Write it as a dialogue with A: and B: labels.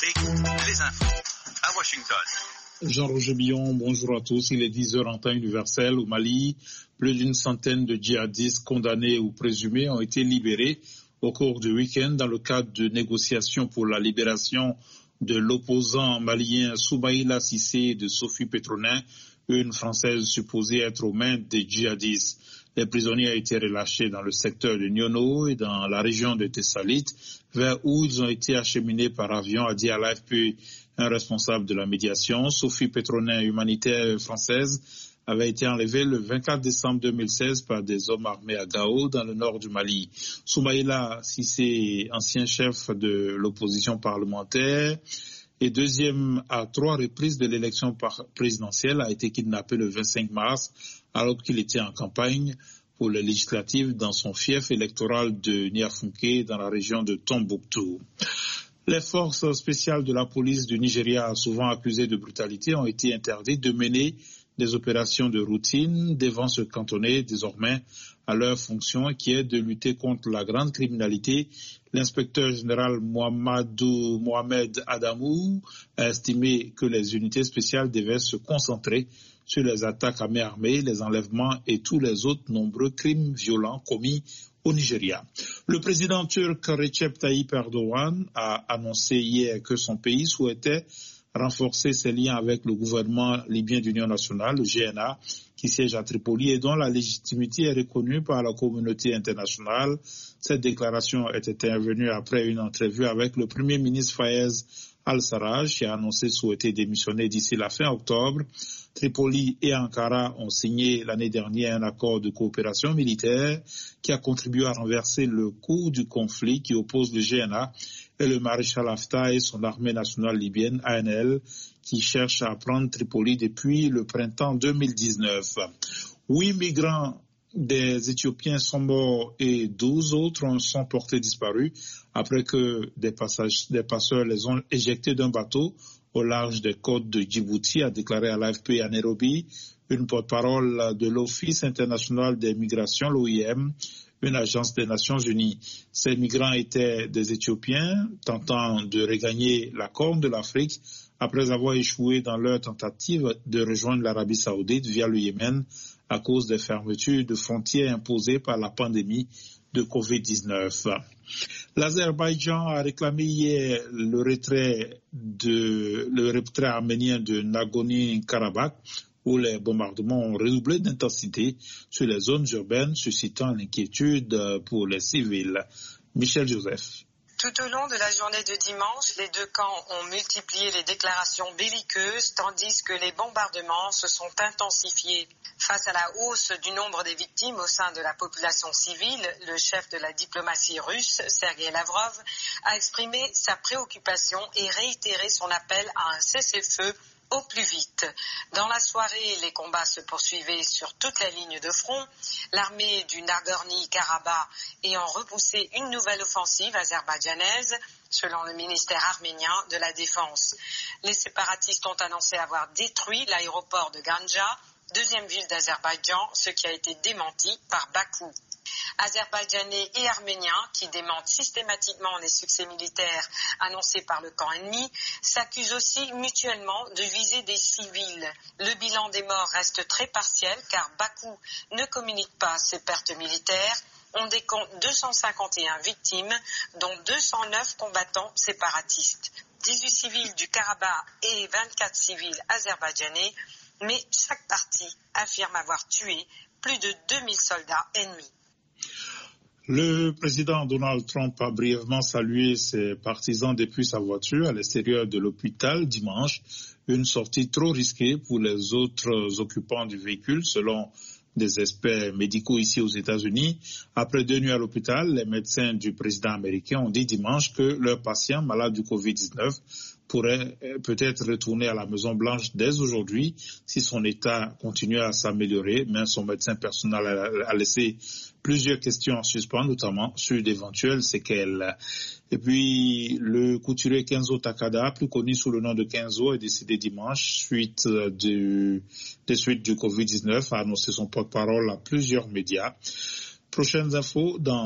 A: Afrique, les infos à Washington.
B: Jean-Roger Billon, bonjour à tous. Il est 10h en temps universel. Au Mali, plus d'une centaine de djihadistes condamnés ou présumés ont été libérés au cours du week-end dans le cadre de négociations pour la libération de l'opposant malien Soumaïla Cissé et de Sophie Petronin, une Française supposée être aux mains des djihadistes. Les prisonniers ont été relâchés dans le secteur de Niono et dans la région de Tessalit, vers où ils ont été acheminés par avion, a dit à l'AFP un responsable de la médiation. Sophie Petronin, humanitaire française, avait été enlevée le 24 décembre 2016 par des hommes armés à Gao, dans le nord du Mali. Soumaïla Cissé, ancien chef de l'opposition parlementaire et deuxième à 3 reprises de l'élection présidentielle, a été kidnappé le 25 mars alors qu'il était en campagne pour les législatives dans son fief électoral de Niafunké dans la région de Tombouctou. Les forces spéciales de la police du Nigeria, souvent accusées de brutalité, ont été interdites de mener des opérations de routine devant se cantonner désormais à leur fonction qui est de lutter contre la grande criminalité. L'inspecteur général Mohamed Adamou a estimé que les unités spéciales devaient se concentrer sur les attaques à main armée, les enlèvements et tous les autres nombreux crimes violents commis au Nigeria. Le président turc Recep Tayyip Erdogan a annoncé hier que son pays souhaitait renforcer ses liens avec le gouvernement libyen d'union nationale, le GNA, qui siège à Tripoli et dont la légitimité est reconnue par la communauté internationale. Cette déclaration est intervenue après une entrevue avec le premier ministre Fayez Al-Sarraj, qui a annoncé souhaiter démissionner d'ici la fin octobre. Tripoli et Ankara ont signé l'année dernière un accord de coopération militaire qui a contribué à renverser le cours du conflit qui oppose le GNA et le maréchal Haftar et son armée nationale libyenne, ANL, qui cherche à prendre Tripoli depuis le printemps 2019. 8 migrants des Éthiopiens sont morts et 12 autres sont portés disparus après que des passeurs les ont éjectés d'un bateau au large des côtes de Djibouti, a déclaré à l'AFP à Nairobi une porte-parole de l'Office international des migrations, l'OIM, une agence des Nations Unies. Ces migrants étaient des Éthiopiens tentant de regagner la Corne de l'Afrique après avoir échoué dans leur tentative de rejoindre l'Arabie Saoudite via le Yémen à cause des fermetures de frontières imposées par la pandémie de Covid-19. L'Azerbaïdjan a réclamé hier le retrait arménien de Nagorno-Karabakh, où les bombardements ont redoublé d'intensité sur les zones urbaines, suscitant l'inquiétude pour les civils. Michel Joseph.
C: Tout au long de la journée de dimanche, les deux camps ont multiplié les déclarations belliqueuses, tandis que les bombardements se sont intensifiés. Face à la hausse du nombre des victimes au sein de la population civile, le chef de la diplomatie russe, Sergei Lavrov, a exprimé sa préoccupation et réitéré son appel à un cessez-le-feu au plus vite. Dans la soirée, les combats se poursuivaient sur toute la ligne de front, l'armée du Nagorno-Karabakh ayant repoussé une nouvelle offensive azerbaïdjanaise, selon le ministère arménien de la Défense. Les séparatistes ont annoncé avoir détruit l'aéroport de Ganja, deuxième ville d'Azerbaïdjan, ce qui a été démenti par Bakou. Azerbaïdjanais et Arméniens, qui démentent systématiquement les succès militaires annoncés par le camp ennemi, s'accusent aussi mutuellement de viser des civils. Le bilan des morts reste très partiel car Bakou ne communique pas ses pertes militaires. On décompte 251 victimes, dont 209 combattants séparatistes. 18 civils du Karabakh et 24 civils azerbaïdjanais, mais chaque partie affirme avoir tué plus de 2000 soldats ennemis.
B: Le président Donald Trump a brièvement salué ses partisans depuis sa voiture à l'extérieur de l'hôpital dimanche, une sortie trop risquée pour les autres occupants du véhicule, selon des experts médicaux ici aux États-Unis. Après 2 nuits à l'hôpital, les médecins du président américain ont dit dimanche que leur patient malade du Covid-19 pourrait peut-être retourner à la Maison-Blanche dès aujourd'hui si son état continuait à s'améliorer, mais son médecin personnel a laissé plusieurs questions en suspens, notamment sur d'éventuelles séquelles. Et puis, le couturier Kenzo Takada, plus connu sous le nom de Kenzo, est décédé dimanche suite des suites du Covid-19, a annoncé son porte-parole à plusieurs médias. Prochaines infos dans